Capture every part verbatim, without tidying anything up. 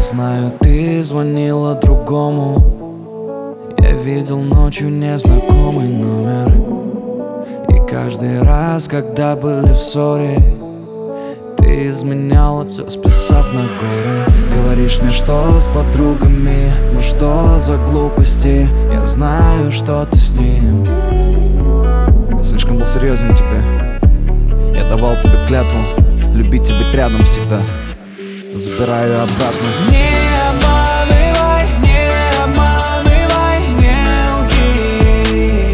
знаю, ты звонила другому. Я видел ночью незнакомый номер. И каждый раз, когда были в ссоре, ты изменяла все, списав на горы. Говоришь мне, что с подругами, ну что за глупости? Я знаю, что ты с ним. Я слишком был серьезен к тебе. Я давал тебе клятву любить и быть рядом всегда. Забираю обратно. Не обманывай, не обманывай, не лги.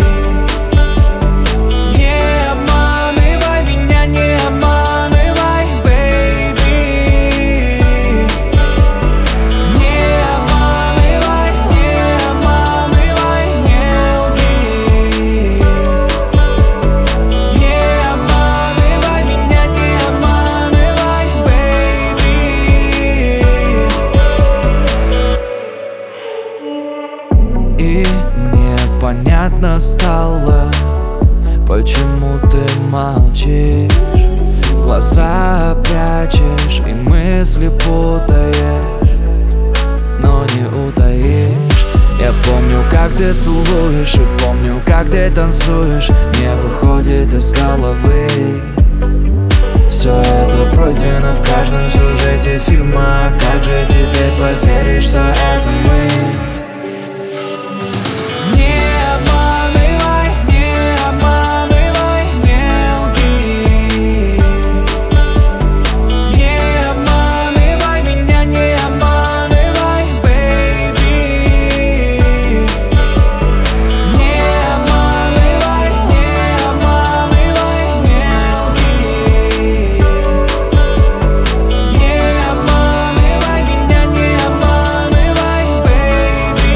Не обманывай меня, не обманывай, baby. Не обманывай, не обманывай, не лги. Не обманывай меня, не обманывай, baby. И мне понятно стало, почему ты молчишь, глаза прячешь и мысли путаешь, но не утаишь. Я помню, как ты целуешь, и помню, как ты танцуешь. Не выходит из головы. Все это пройдено в каждом сюжете фильма. Как же теперь поверить, что это мы? Не обманывай, не обманывай, не лги. Не обманывай меня, не обманывай, baby. Не обманывай, не обманывай, не лги. Не обманывай меня, не обманывай, baby.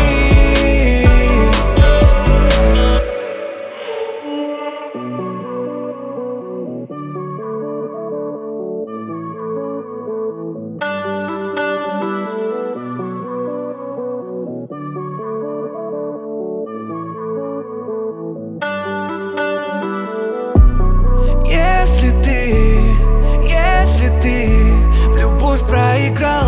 Если ты, если ты в любовь проиграл,